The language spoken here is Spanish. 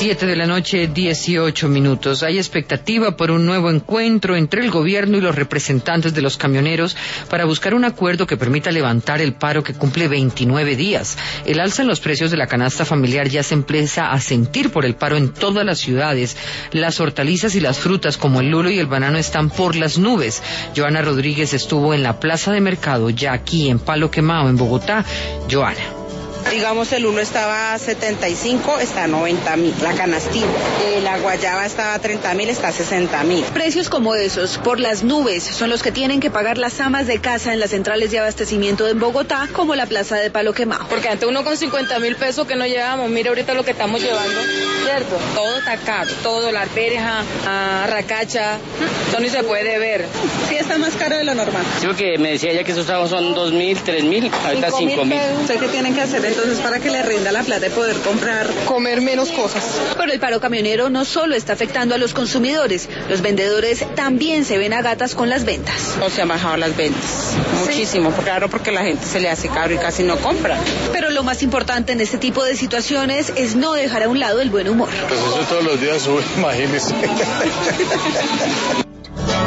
7:18 p.m. Hay expectativa por un nuevo encuentro entre el gobierno y los representantes de los camioneros para buscar un acuerdo que permita levantar el paro que cumple 29 días. El alza en los precios de la canasta familiar ya se empieza a sentir por el paro en todas las ciudades. Las hortalizas y las frutas como el lulo y el banano están por las nubes. Joana Rodríguez estuvo en la plaza de mercado, ya aquí en Palo Quemado, en Bogotá. Joana. Digamos, el lulo estaba a 75, está a 90.000, la canastilla. La guayaba estaba a 30.000, está a 60.000. Precios como esos, por las nubes, son los que tienen que pagar las amas de casa en las centrales de abastecimiento en Bogotá, como la plaza de Palo Quemado. Porque antes uno con 50.000 pesos que no llevábamos, mira ahorita lo que estamos llevando, ¿cierto? Todo está caro, todo, la alberja, racacha, eso ni se puede ver. Sí, está más caro de lo normal. Sí, porque me decía ella que esos trabajos son 2.000, 3.000, ahorita 5.000. ¿Usted qué tienen que hacer entonces para que le rinda la plata y poder comer menos cosas? Pero el paro camionero no solo está afectando a los consumidores, los vendedores también se ven a gatas con las ventas. O se han bajado las ventas, muchísimo, claro, porque la gente se le hace caro y casi no compra. Pero lo más importante en este tipo de situaciones es no dejar a un lado el buen humor. Pues eso todos los días sube, imagínese.